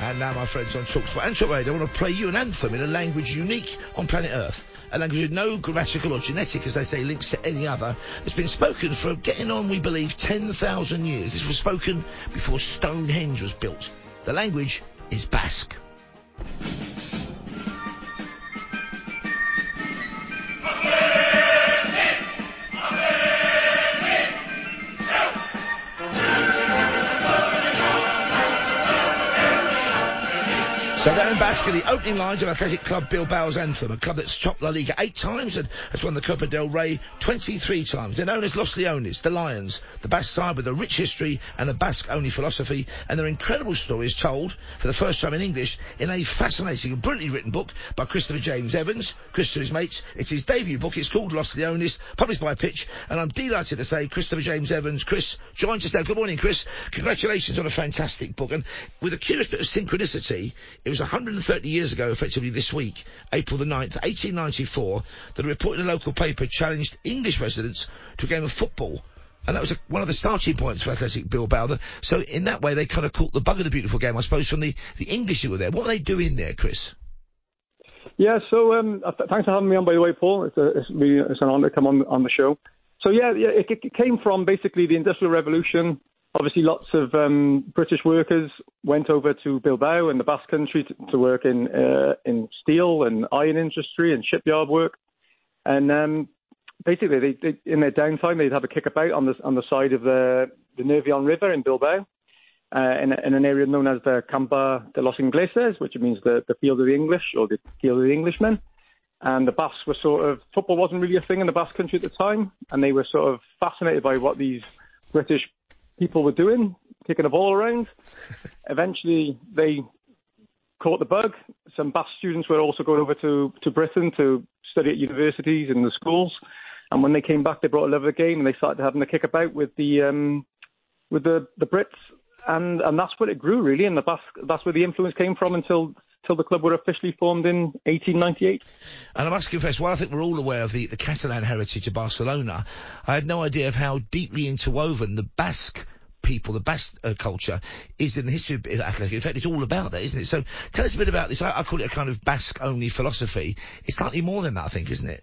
And now, my friends, on TalkSport and Talk Radio, I want to play you an anthem in a language unique on planet Earth. A language with no grammatical or genetic, as they say, links to any other. It's been spoken for getting on, we believe, 10,000 years. This was spoken before Stonehenge was built. The language is Basque. So they're in Basque, the opening lines of Athletic Club Bilbao's anthem, a club that's topped La Liga 8 times and has won the Copa del Rey 23 times. They're known as Los Leones, the Lions, the Basque side with a rich history and a Basque-only philosophy, and their incredible story is told for the first time in English in a fascinating and brilliantly written book by Christopher James Evans, Chris to his mates. It's his debut book. It's called Los Leones, published by Pitch, and I'm delighted to say Christopher James Evans, Chris, joins us now. Good morning, Chris. Congratulations on a fantastic book. And with a curious bit of synchronicity, it was 130 years ago, effectively this week, April the 9th, 1894, that a report in a local paper challenged English residents to a game of football. And that was one of the starting points for Athletic Bilbao. So in that way, they kind of caught the bug of the beautiful game, I suppose, from the English who were there. What were they doing there, Chris? Yeah, so thanks for having me on, by the way, Paul. It's an honour to come on the show. So, it came from basically the Industrial Revolution. Obviously, lots of British workers went over to Bilbao in the Basque Country to work in steel and iron industry and shipyard work. And basically, they in their downtime, they'd have a kickabout on the side of the Nervion River in Bilbao, in an area known as the Campa de los Ingleses, which means the field of the English or the field of the Englishmen. And the Basques were football wasn't really a thing in the Basque Country at the time, and they were sort of fascinated by what these British people were doing, kicking a ball around. Eventually, they caught the bug. Some Basque students were also going over to Britain to study at universities and the schools. And when they came back, they brought a love of the game and they started having a kickabout with the Brits. And that's where it grew, really. And that's where the influence came from until the club were officially formed in 1898. And I must confess, while I think we're all aware of the Catalan heritage of Barcelona, I had no idea of how deeply interwoven the Basque people, the Basque culture, is in the history of Athletic. In fact, it's all about that, isn't it? So tell us a bit about this. I call it a kind of Basque-only philosophy. It's slightly more than that, I think, isn't it?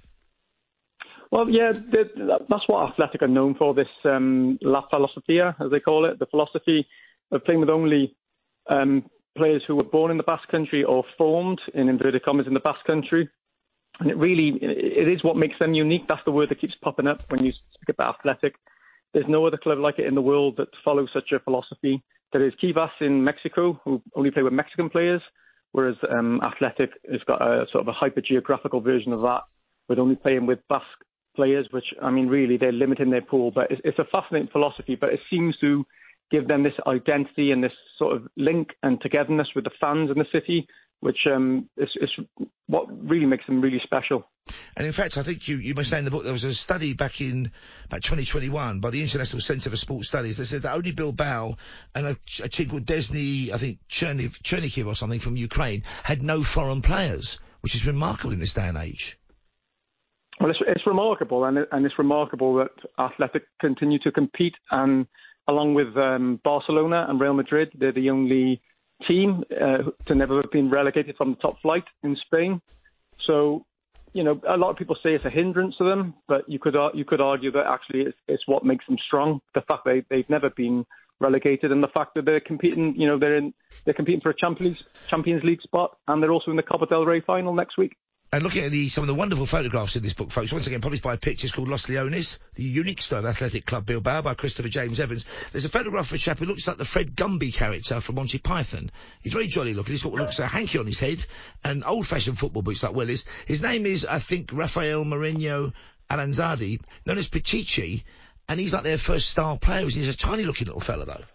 Well, yeah, that's what Athletic are known for, this La Filosofia, as they call it, the philosophy of playing with only players who were born in the Basque Country or formed, in inverted commas, in the Basque Country. And it is what makes them unique. That's the word that keeps popping up when you speak about Athletic. There's no other club like it in the world that follows such a philosophy. There is Chivas in Mexico, who only play with Mexican players, whereas Athletic has got a sort of a hyper-geographical version of that, with only playing with Basque players, which, I mean, really, they're limiting their pool. But it's a fascinating philosophy, but it seems to give them this identity and this sort of link and togetherness with the fans in the city, which is what really makes them really special. And in fact, I think you may say in the book there was a study back in 2021 by the International Centre for Sports Studies that said that only Bilbao and a team called Desny, I think Chernihiv or something from Ukraine, had no foreign players, which is remarkable in this day and age. Well, it's remarkable, and it's remarkable that Athletic continue to compete, and along with Barcelona and Real Madrid, they're the only team to never have been relegated from the top flight in Spain. So, a lot of people say it's a hindrance to them, but you could argue that actually it's what makes them strong. The fact that they've never been relegated, and the fact that they're competing, they're competing for a Champions League spot, and they're also in the Copa del Rey final next week. And looking at some of the wonderful photographs in this book, folks, once again published by Pitch, it's called Los Leones, the unique story of Athletic Club Bilbao by Christopher James Evans. There's a photograph of a chap who looks like the Fred Gumby character from Monty Python. He's very jolly looking. He's got what looks like a hanky on his head and old-fashioned football boots like Willis. His name is, I think, Rafael Mourinho Aranzadi, known as Pichichi, and he's like their first star player. He's a tiny-looking little fella, though.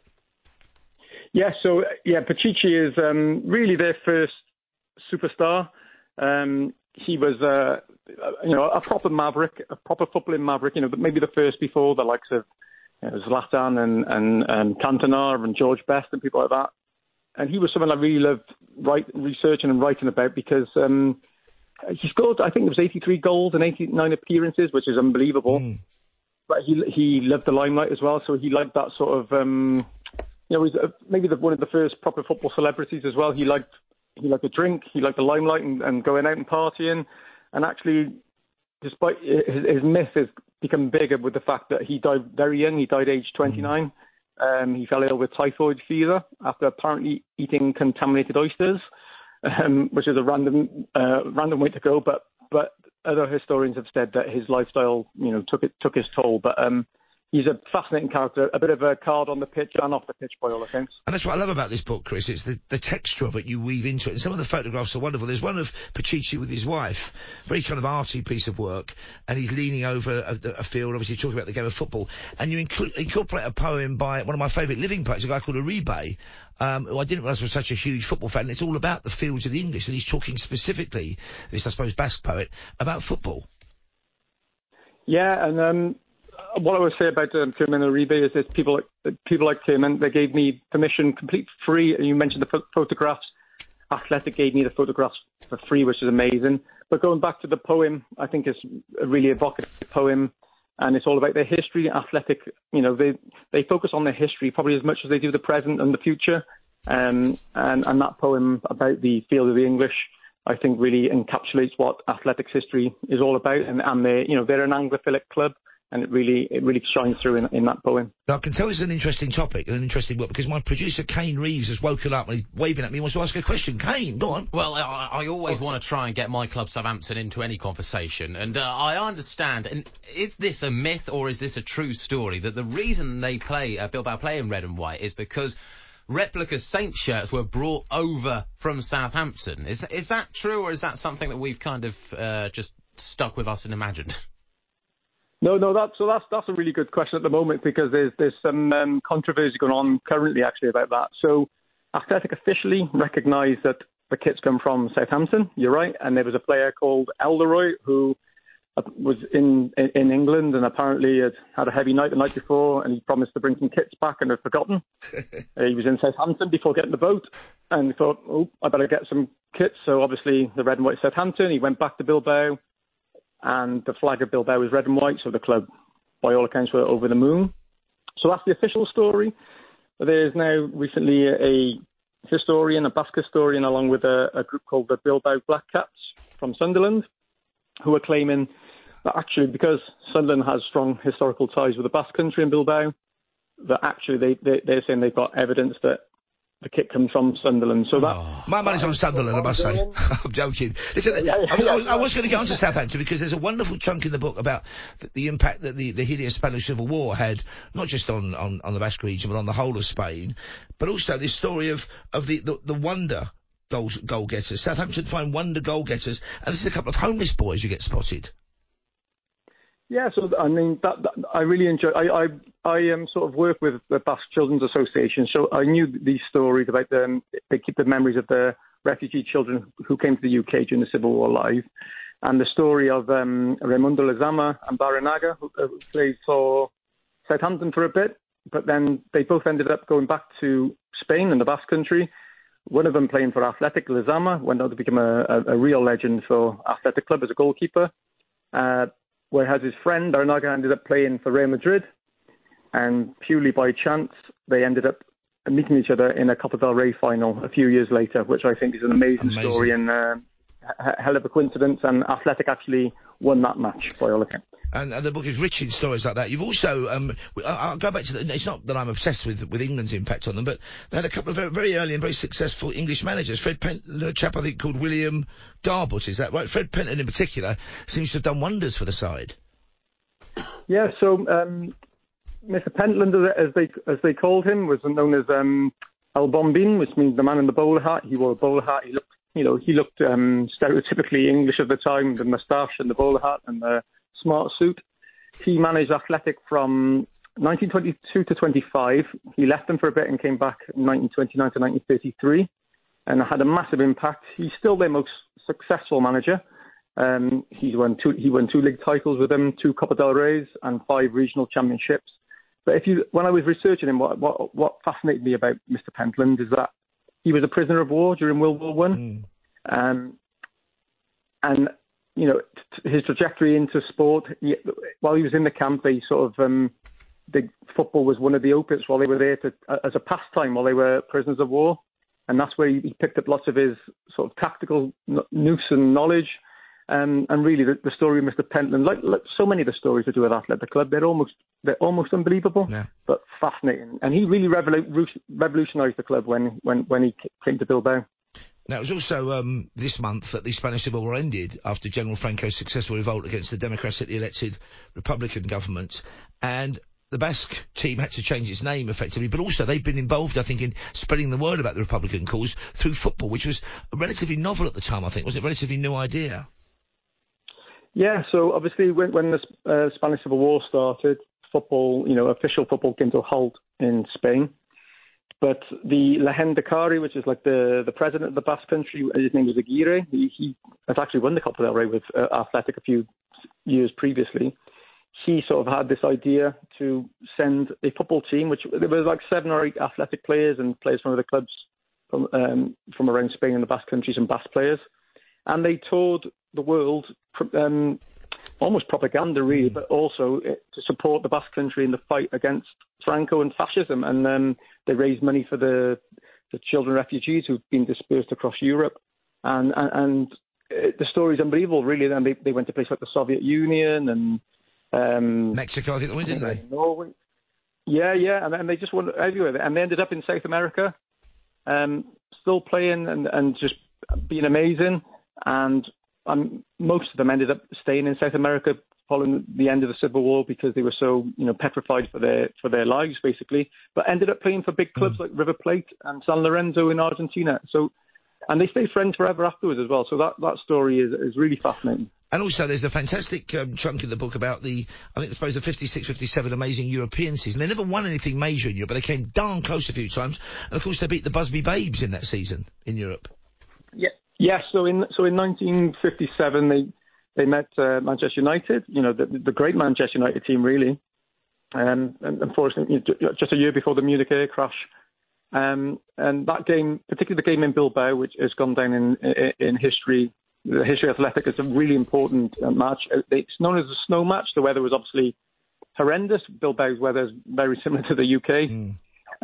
Yeah, so, Pichichi is really their first superstar. He was, a proper maverick, a proper footballing maverick, maybe the first before the likes of Zlatan and Cantona and George Best and people like that. And he was someone I really loved researching and writing about because he scored, I think it was 83 goals and 89 appearances, which is unbelievable. But he loved the limelight as well, so he liked that sort of you know, he's maybe one of the first proper football celebrities as well. He liked a drink, he liked the limelight and going out and partying. And actually, despite his myth has become bigger with the fact that he died very young. He died aged 29. He fell ill with typhoid fever after apparently eating contaminated oysters, which is a random way to go. But other historians have said that his lifestyle, you know, took his toll. But he's a fascinating character, a bit of a card on the pitch and off the pitch by all accounts. And that's what I love about this book, Chris. It's the texture of it you weave into it. And some of the photographs are wonderful. There's one of Pacici with his wife, very kind of arty piece of work, and he's leaning over a field, obviously talking about the game of football. And you incorporate a poem by one of my favourite living poets, a guy called Uribe, who I didn't realise was such a huge football fan. And it's all about the fields of the English, and he's talking specifically, this I suppose Basque poet, about football. Yeah, and what I would say about Firmin Uribe is that people like him, and they gave me permission, complete free. You mentioned the photographs. Athletic gave me the photographs for free, which is amazing. But going back to the poem, I think it's a really evocative poem, and it's all about their history. Athletic, you know, they focus on their history probably as much as they do the present and the future. And that poem about the field of the English, I think, really encapsulates what Athletics history is all about. And they're an Anglophilic club. And it really shines through in that poem. Now, I can tell it's an interesting topic and an interesting book because my producer, Kane Reeves, has woken up and he's waving at me and wants to ask a question. Kane, go on. Well, I always want to try and get my club Southampton into any conversation. And I understand, and is this a myth or is this a true story, that the reason they Bilbao play in red and white is because replica Saints shirts were brought over from Southampton? Is that true, or is that something that we've kind of just stuck with us and imagined? No, that's a really good question at the moment because there's some controversy going on currently actually about that. So Athletic officially recognised that the kits come from Southampton. You're right, and there was a player called Elderoy who was in England and apparently had a heavy night the night before, and he promised to bring some kits back and had forgotten. He was in Southampton before getting the boat, and he thought, I better get some kits. So obviously the red and white Southampton. He went back to Bilbao. And the flag of Bilbao was red and white, so the club, by all accounts, were over the moon. So that's the official story. There's now recently a historian, a Basque historian, along with a group called the Bilbao Black Caps from Sunderland, who are claiming that actually, because Sunderland has strong historical ties with the Basque country in Bilbao, that actually they're saying they've got evidence that the kit comes from Sunderland. So my money's on Sunderland, I must say. I'm joking. Listen, I was going to get on to Southampton because there's a wonderful chunk in the book about the impact that the hideous Spanish Civil War had, not just on the Basque region, but on the whole of Spain, but also this story of the wonder goal getters. Southampton find wonder goal getters, and this is a couple of homeless boys who get spotted. Yeah, so I mean that I really enjoy. I sort of work with the Basque Children's Association, so I knew these stories about them. They keep the memories of the refugee children who came to the UK during the Civil War alive, and the story of Raimundo Lezama and Baranaga, who played for Southampton for a bit, but then they both ended up going back to Spain and the Basque Country. One of them playing for Athletic, Lezama, went on to become a real legend for Athletic Club as a goalkeeper. Whereas his friend Baranaga ended up playing for Real Madrid, and purely by chance they ended up meeting each other in a Copa del Rey final a few years later, which I think is an amazing story and hell of a coincidence. And Athletic actually won that match by all accounts. And the book is rich in stories like that. You've also, I'll go back to it's not that I'm obsessed with England's impact on them, but they had a couple of very, very early and very successful English managers. Fred Penton, a chap I think called William Garbutt, is that right? Fred Penton in particular seems to have done wonders for the side. Yeah, so Mr. Pentland, as they called him, was known as El Bombín, which means the man in the bowler hat. He wore a bowler hat. He looked stereotypically English at the time, the moustache and the bowler hat and the smart suit. He managed Athletic from 1922 to 25. He left them for a bit and came back in 1929 to 1933 and had a massive impact. He's still their most successful manager. He won two league titles with them, 2 Copa del Reys and 5 regional championships. But when I was researching him, what fascinated me about Mr. Pentland is that he was a prisoner of war during World War One, and his trajectory into sport. While he was in the camp, they sort of football was one of the opiates while they were there as a pastime while they were prisoners of war. And that's where he picked up lots of his sort of tactical nous and knowledge. And really, the story of Mr. Pentland, like so many of the stories to do with Athletic Club, they're almost unbelievable, but fascinating. And he really revolutionised the club when he came to Bilbao. Now, it was also this month that the Spanish Civil War ended after General Franco's successful revolt against the democratically elected Republican government, and the Basque team had to change its name effectively, but also they've been involved, I think, in spreading the word about the Republican cause through football, which was relatively novel at the time, I think. Was it a relatively new idea? Yeah, so obviously when the Spanish Civil War started, football, official football came to a halt in Spain. But the Lehendakari, which is like the president of the Basque country, his name was Aguirre. He has actually won the Copa del Rey with Athletic a few years previously. He sort of had this idea to send a football team, which there was like 7 or 8 Athletic players and players from other clubs from around Spain and the Basque countries and Basque players. And they toured the world, almost propaganda really, but also to support the Basque country in the fight against Franco and fascism. And they raised money for the children refugees who've been dispersed across Europe. And the story is unbelievable, really. Then they went to places like the Soviet Union and Mexico, I think they went, didn't they? Norway. Yeah, and they just went everywhere. And they ended up in South America, still playing and just being amazing. And most of them ended up staying in South America following the end of the Civil War because they were so, petrified for their lives, basically. But ended up playing for big clubs like River Plate and San Lorenzo in Argentina. So, and they stayed friends forever afterwards as well. So that story is really fascinating. And also, there's a fantastic chunk in the book about the 56, 57 amazing European season. They never won anything major in Europe, but they came darn close a few times. And of course, they beat the Busby Babes in that season in Europe. Yeah. Yes, so in 1957 they met Manchester United, the great Manchester United team really, and unfortunately just a year before the Munich air crash, and that game, particularly the game in Bilbao, which has gone down in history, the history of Athletic, is a really important match. It's known as the snow match. The weather was obviously horrendous. Bilbao's weather is very similar to the UK,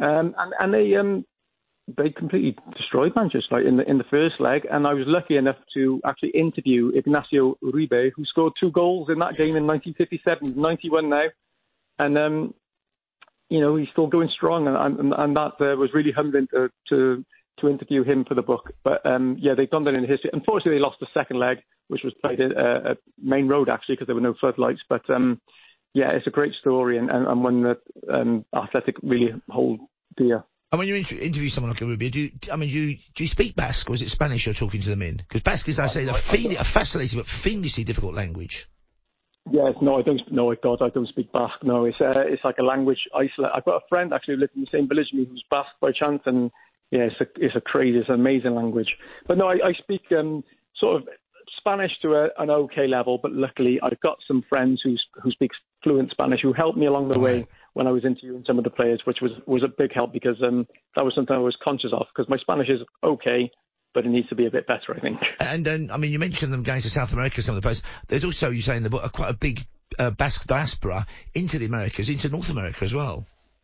and they completely destroyed Manchester in the first leg, and I was lucky enough to actually interview Ignacio Uribe, who scored 2 goals in that game in 1957. He's 91 now, and he's still going strong, and that was really humbling to interview him for the book. But they've done that in history. Unfortunately, they lost the second leg, which was played at Main Road actually because there were no floodlights. But it's a great story and one that Athletic really hold dear. And when you interview someone like Uribe, do you speak Basque, or is it Spanish you're talking to them in? Because Basque is, I say, a fascinating but fiendishly difficult language. Yes, no, I don't. No, God, I don't speak Basque. No, it's like a language isolate. I've got a friend actually who lived in the same village as me who's Basque by chance, and it's a crazy, it's an amazing language. But no, I speak sort of Spanish to an okay level, but luckily I've got some friends who speak fluent Spanish who helped me along the way when I was interviewing some of the players, which was a big help because that was something I was conscious of because my Spanish is okay, but it needs to be a bit better, I think. And then, you mentioned them going to South America, some of the players. There's also, you say in the book, quite a big Basque diaspora into the Americas, into North America as well.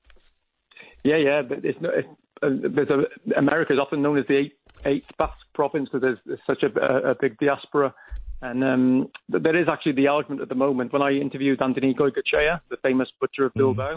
Yeah, but America is often known as the eighth Basque province because there's such a big diaspora. And there is actually the argument at the moment, when I interviewed Anthony Goycochea, the famous butcher of Bilbao,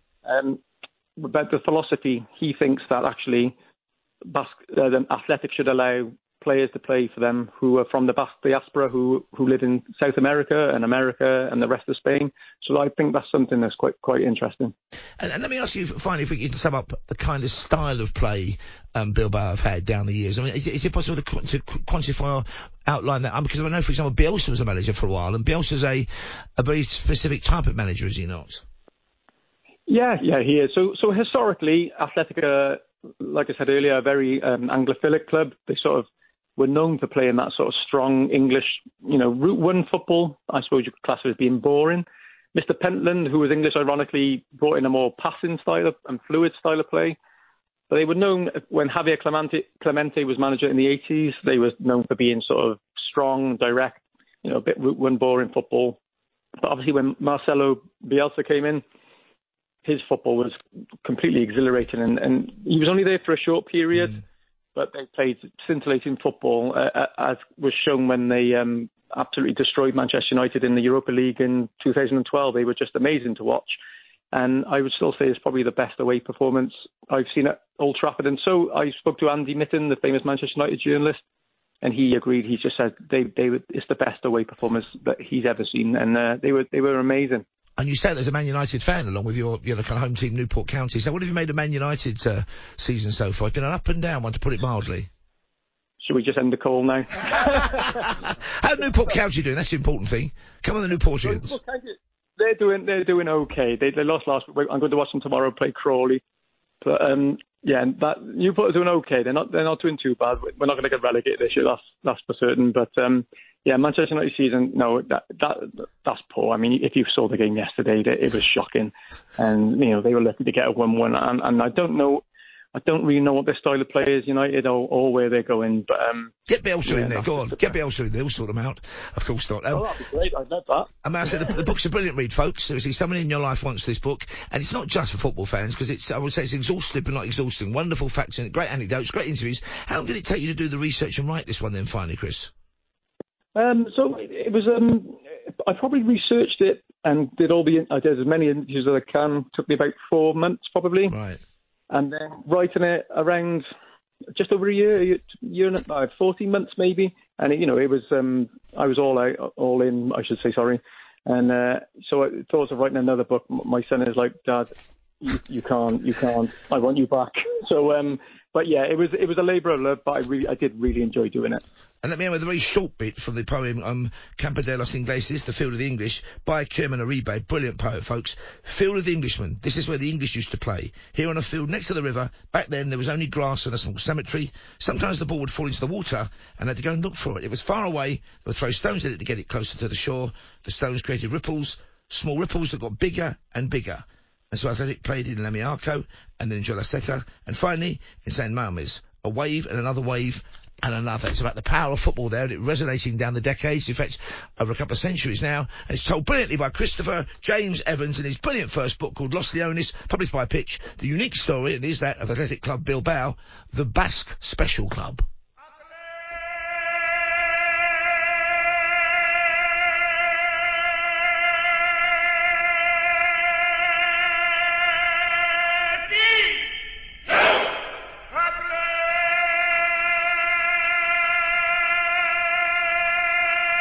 about the philosophy, he thinks that actually the Athletic should allow players to play for them who are from the Basque diaspora, who live in South America and the rest of Spain. So I think that's something that's quite interesting. And let me ask you finally, if we can sum up the kind of style of play Bilbao have had down the years. Is it possible to quantify or outline that? Because I know, for example, Bielsa was a manager for a while, and Bielsa's a very specific type of manager, is he not? Yeah, he is. So historically, Athletic, like I said earlier, a very Anglophilic club. They sort of were known for playing that sort of strong English, Route 1 football. I suppose you could class it as being boring. Mr. Pentland, who was English, ironically, brought in a more passing style and fluid style of play. But they were known, when Javier Clemente was manager in the 80s, they were known for being sort of strong, direct, a bit Route 1 boring football. But obviously when Marcelo Bielsa came in, his football was completely exhilarating, and he was only there for a short period, but they played scintillating football, as was shown when they absolutely destroyed Manchester United in the Europa League in 2012. They were just amazing to watch. And I would still say it's probably the best away performance I've seen at Old Trafford. And so I spoke to Andy Mitten, the famous Manchester United journalist, and he agreed. He just said it's the best away performance that he's ever seen, and they were amazing. And you say there's a Man United fan along with your kind of home team, Newport County. So what have you made of Man United season so far? It's been an up and down one, to put it mildly. Should we just end the call now? How Newport County doing? That's the important thing. Come on, the Newportians. They're doing okay. They lost last week. I'm going to watch them tomorrow play Crawley. But that Newport are doing okay. They're not doing too bad. We're not going to get relegated this year. That's for certain. But Manchester United season, no, that's poor. I mean, if you saw the game yesterday, it was shocking, and they were lucky to get a 1-1. And I don't really know what their style of play is, United, or where they're going. But get Bielsa in there. Go on, get Bielsa in there. We'll sort them out. Of course not. That'd be great. I'd love that. I said the book's a brilliant read, folks. Seriously, someone in your life wants this book, and it's not just for football fans, because I would say it's exhaustive but not exhausting. Wonderful facts and great anecdotes, great interviews. How long did it take you to do the research and write this one then, finally, Chris? So it was. I probably researched it and did I did as many interviews as I can. Took me about 4 months, probably. Right. And then writing it around just over a year and 14 months maybe. And it was I was all in, I should say, sorry. And so I thought of writing another book. My son is like, Dad, you can't. I want you back. So but yeah, it was a labour of love, but I did really enjoy doing it. And let me end with a very short bit from the poem Campo de los Ingleses, The Field of the English, by Kerman Uribe. Brilliant poet, folks. Field of the Englishmen. This is where the English used to play. Here on a field next to the river. Back then there was only grass and a small cemetery. Sometimes the ball would fall into the water and they had to go and look for it. It was far away. They would throw stones at it to get it closer to the shore. The stones created ripples, small ripples that got bigger and bigger. And so Athletic played in Lamiaco and then in Jolaceta and finally in San Mames. A wave and another wave and another. It's about the power of football there, and it resonating down the decades, in fact, over a couple of centuries now. And it's told brilliantly by Christopher James Evans in his brilliant first book called Los Leones, published by Pitch. The unique story, and is that of Athletic Club Bilbao, the Basque Special Club.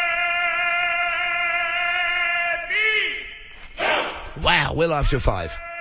Wow, we're live till 5.